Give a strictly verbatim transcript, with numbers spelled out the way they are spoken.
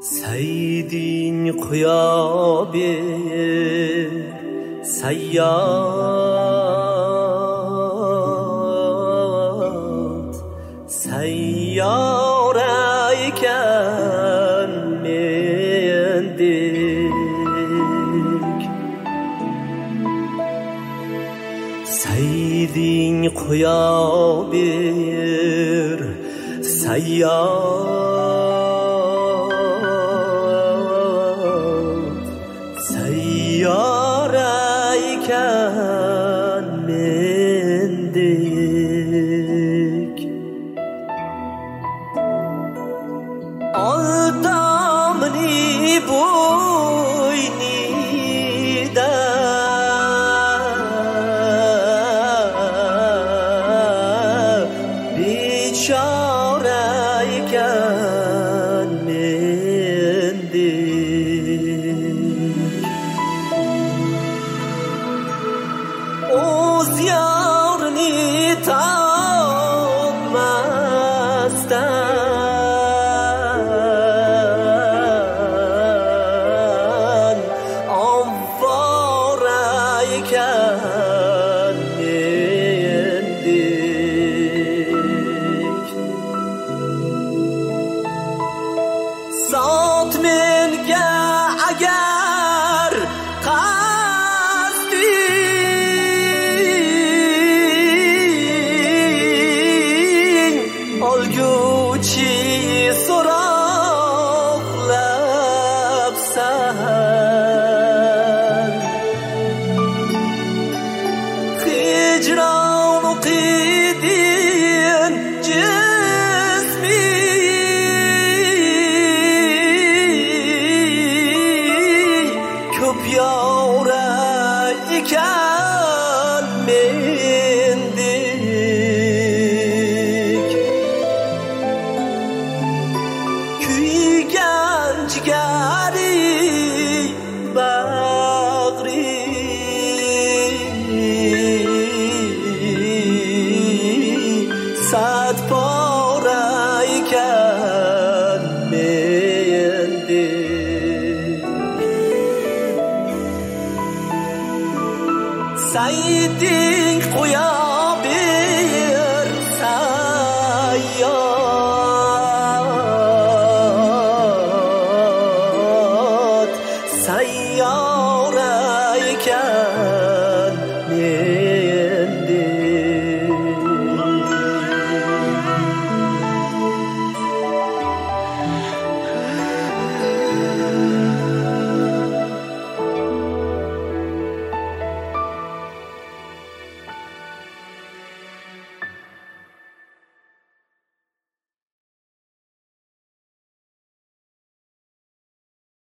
Saydin qo'ya ber sayyot sayyora ekan mendek Saydin qo'ya ber sayyot Yarayken mendek Aldamni boynida Bichorayken mendek O'z yorini topmasdan ovvora ekan mendek Zot menga agar olguchi so'roqlabsan hijron qidin jismi ko'p yora ekan mendek Jigari bagri sad pora ekan mendek Saydin qo'ya